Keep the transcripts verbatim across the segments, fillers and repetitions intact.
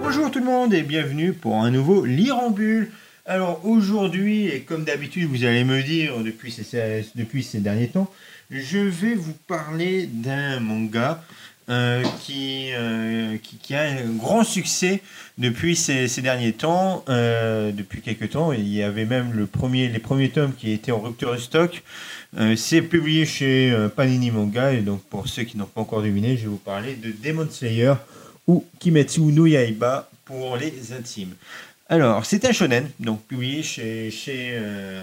Bonjour tout le monde et bienvenue pour un nouveau Lire en Bulle. Alors aujourd'hui, et comme d'habitude vous allez me dire depuis ces, depuis ces derniers temps, je vais vous parler d'un manga euh, qui, euh, qui, qui a un grand succès depuis ces, ces derniers temps. Euh, depuis quelques temps, il y avait même le premier, les premiers tomes qui étaient en rupture de stock. Euh, c'est publié chez euh, Panini Manga, et donc pour ceux qui n'ont pas encore deviné, je vais vous parler de Demon Slayer ou Kimetsu no Yaiba pour les intimes. Alors, c'est un shonen, donc publié chez, chez, euh,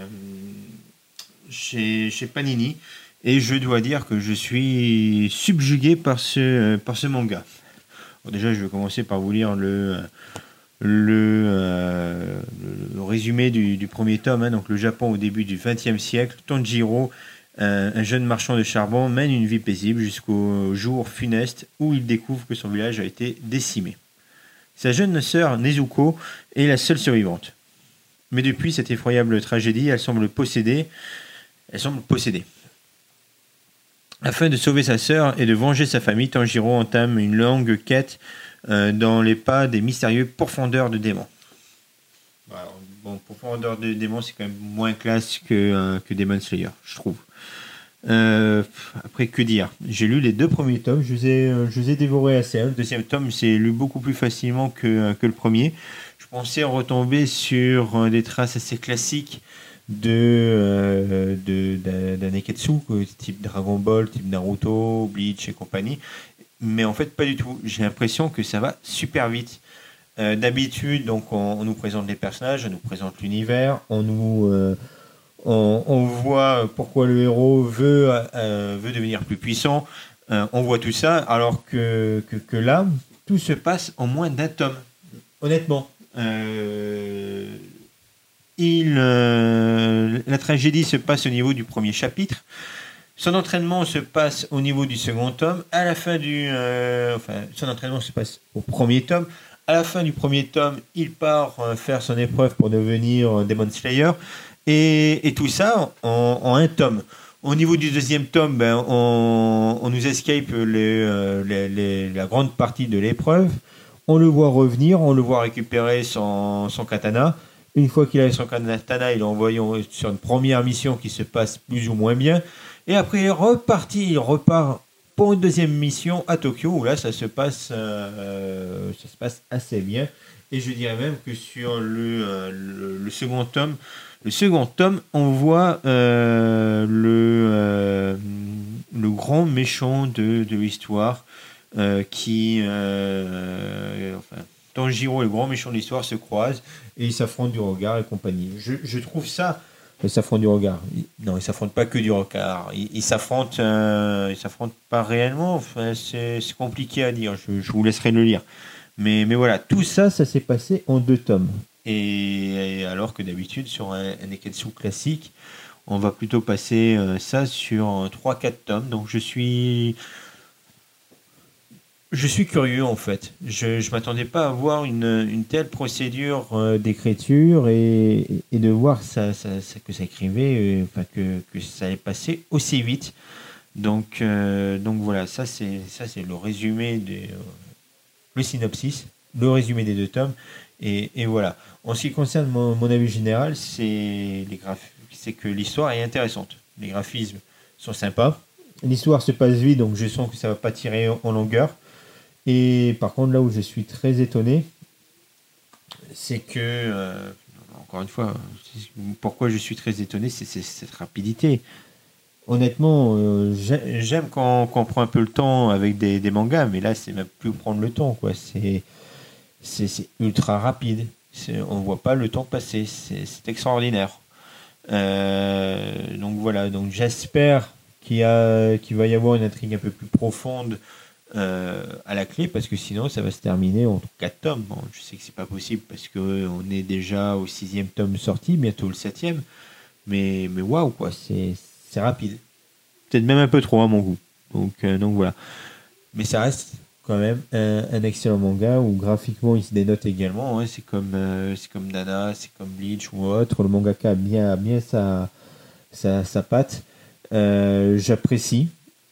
chez, chez Panini, et je dois dire que je suis subjugué par ce, par ce manga. Bon, déjà, je vais commencer par vous lire le, le, euh, le résumé du, du premier tome. Hein, donc, le Japon au début du vingtième siècle, Tanjiro, un, un jeune marchand de charbon, mène une vie paisible jusqu'au jour funeste où il découvre que son village a été décimé. Sa jeune sœur Nezuko est la seule survivante. Mais depuis cette effroyable tragédie, elle semble possédée. Elle semble possédée. Afin de sauver sa sœur et de venger sa famille, Tanjiro entame une longue quête euh, dans les pas des mystérieux pourfendeurs de démons. Alors, bon, pourfendeurs de démons, c'est quand même moins classe que, euh, que Demon Slayer, je trouve. Euh, après, que dire? J'ai lu les deux premiers tomes, je les ai, je les ai dévorés assez. Le deuxième tome, c'est lu beaucoup plus facilement que, que le premier. Je pensais retomber sur des traces assez classiques de, euh, de, d'Aneketsu, type Dragon Ball, type Naruto, Bleach et compagnie. Mais en fait, pas du tout. J'ai l'impression que ça va super vite. Euh, d'habitude, donc, on, on nous présente les personnages, on nous présente l'univers, on nous... Euh, On, on voit pourquoi le héros veut, euh, veut devenir plus puissant. Euh, on voit tout ça, alors que, que, que là, tout se passe en moins d'un tome. Honnêtement. Euh, il, euh, la tragédie se passe au niveau du premier chapitre. Son entraînement se passe au niveau du second tome. À la fin du, euh, enfin, son entraînement se passe au premier tome. À la fin du premier tome, il part faire son épreuve pour devenir Demon Slayer. Et, et tout ça en, en un tome. Au niveau du deuxième tome, ben, on, on nous escape les, euh, les, les, la grande partie de l'épreuve. On le voit revenir, on le voit récupérer son, son katana. Une fois qu'il a son katana, il est envoyé sur une première mission qui se passe plus ou moins bien. Et après, il est reparti, il repart pour une deuxième mission à Tokyo, où là, ça se passe, euh, ça se passe assez bien. Et je dirais même que sur le, euh, le, le second tome, Le second tome, on voit euh, le, euh, le grand méchant de, de l'histoire euh, qui... Euh, enfin, Tanjiro et le grand méchant de l'histoire se croisent et ils s'affrontent du regard et compagnie. Je, je trouve ça... Ils s'affrontent du regard. Non, ils s'affrontent pas que du regard. Ils, ils s'affrontent... Euh, ils s'affrontent pas réellement. Enfin, c'est, c'est compliqué à dire. Je, je vous laisserai le lire. Mais, mais voilà, tout ça, ça s'est passé en deux tomes. Et, et alors que d'habitude, sur un, un Neketsu classique, on va plutôt passer euh, ça sur trois quatre tomes. Donc je suis... Je suis curieux en fait. Je ne m'attendais pas à voir une, une telle procédure euh, d'écriture et, et de voir ça, ça, ça, que ça écrivait, euh, enfin, que, que ça allait passer aussi vite. Donc, euh, donc voilà, ça c'est, ça c'est le résumé, des, euh, le synopsis, le résumé des deux tomes. Et, et voilà. En ce qui concerne mon, mon avis général, c'est, les graph- c'est que l'histoire est intéressante. Les graphismes sont sympas. L'histoire se passe vite, donc je sens que ça ne va pas tirer en, en longueur. Et par contre, là où je suis très étonné, c'est que, euh, encore une fois, pourquoi je suis très étonné, c'est, c'est cette rapidité. Honnêtement, euh, j'aime quand, quand on prend un peu le temps avec des, des mangas, mais là, c'est même plus prendre le temps, quoi. C'est... C'est, c'est ultra rapide. C'est, on ne voit pas le temps passer. C'est, c'est extraordinaire. Euh, donc voilà. Donc j'espère qu'il, y a, qu'il va y avoir une intrigue un peu plus profonde euh, à la clé, parce que sinon ça va se terminer en quatre tomes. Bon, je sais que c'est pas possible parce qu'on est déjà au sixième tome sorti, bientôt le septième. Mais, mais waouh, quoi. C'est, c'est rapide. Peut-être même un peu trop à mon goût. Donc, euh, donc voilà. Mais ça reste quand même un, un excellent manga où graphiquement il se dénote également, hein. C'est comme euh, c'est comme Nana, c'est comme Bleach ou autre. Le mangaka a bien, bien sa, sa, sa patte. Euh, j'apprécie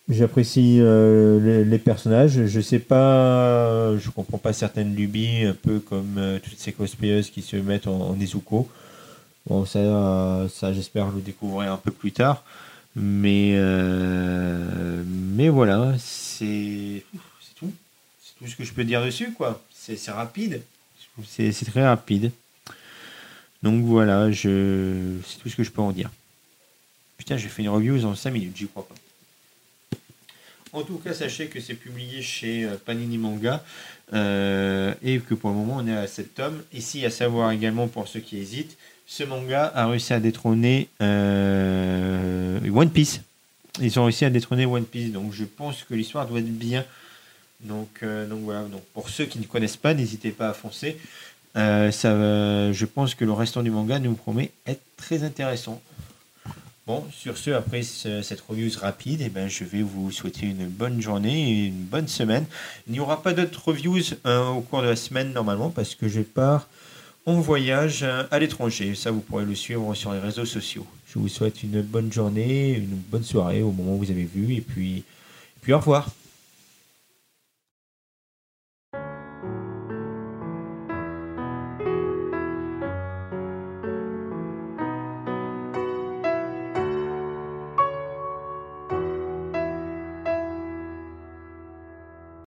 J'apprécie euh, les, les personnages. Je sais pas, je comprends pas certaines lubies, un peu comme euh, toutes ces cosplayeuses qui se mettent en, en Nezuko. Bon, ça, euh, ça j'espère le découvrir un peu plus tard. Mais, euh, mais voilà, c'est c'est tout. C'est tout ce que je peux dire dessus, quoi. C'est c'est rapide. C'est c'est très rapide. Donc voilà, je... c'est tout ce que je peux en dire. Putain, j'ai fait une review en cinq minutes, j'y crois pas. En tout cas, sachez que c'est publié chez euh, Panini Manga euh, et que pour le moment, on est à sept tomes. Ici, à savoir également pour ceux qui hésitent, ce manga a réussi à détrôner euh, One Piece. Ils ont réussi à détrôner One Piece, donc je pense que l'histoire doit être bien. Donc, euh, donc voilà. Donc pour ceux qui ne connaissent pas, n'hésitez pas à foncer. Euh, ça, euh, je pense que le restant du manga nous promet être très intéressant. Bon, sur ce, après ce, cette review rapide, eh ben, je vais vous souhaiter une bonne journée et une bonne semaine. Il n'y aura pas d'autres reviews euh, au cours de la semaine normalement parce que je pars en voyage euh, à l'étranger. Ça, vous pourrez le suivre sur les réseaux sociaux. Je vous souhaite une bonne journée, une bonne soirée au moment où vous avez vu et puis, et puis au revoir.